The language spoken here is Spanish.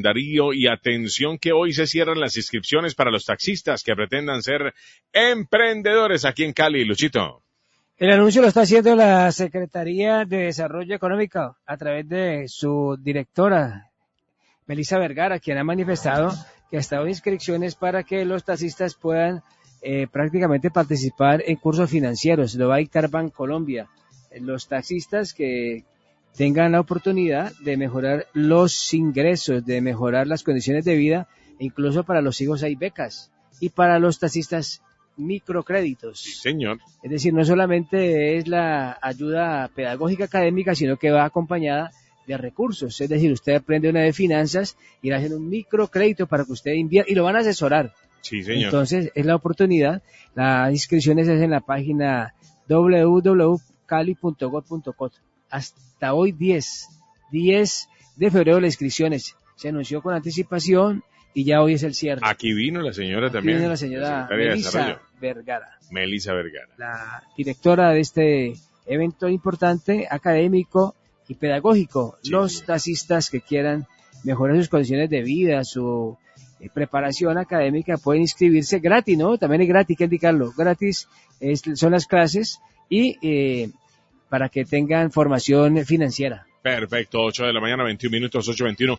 Darío, y atención que hoy se cierran las inscripciones para los taxistas que pretendan ser emprendedores aquí en Cali, Luchito. El anuncio lo está haciendo la Secretaría de Desarrollo Económico a través de su directora, Melissa Vergara, quien ha manifestado que ha estado en inscripciones para que los taxistas puedan prácticamente participar en cursos financieros. Lo va a dictar Bancolombia. Los taxistas que tengan la oportunidad de mejorar los ingresos, de mejorar las condiciones de vida, e incluso para los hijos hay becas, y para los taxistas microcréditos. Sí, señor. Es decir, no solamente es la ayuda pedagógica académica, sino que va acompañada de recursos. Es decir, usted aprende una de finanzas y le hacen un microcrédito para que usted invierta y lo van a asesorar. Sí, señor. Entonces, es la oportunidad. Las inscripciones es en la página www.cali.gov.co. Hasta hoy 10 de febrero las inscripciones. Se anunció con anticipación y ya hoy es el cierre. Aquí vino la señora también. Vino la señora Melissa Vergara. Melissa Vergara. La directora de este evento importante, académico y pedagógico. Sí. Los taxistas que quieran mejorar sus condiciones de vida, su preparación académica, pueden inscribirse gratis, ¿no? También es gratis, hay que indicarlo. Gratis son las clases y para que tengan formación financiera. Perfecto, 8 de la mañana, 21 minutos, 8:21.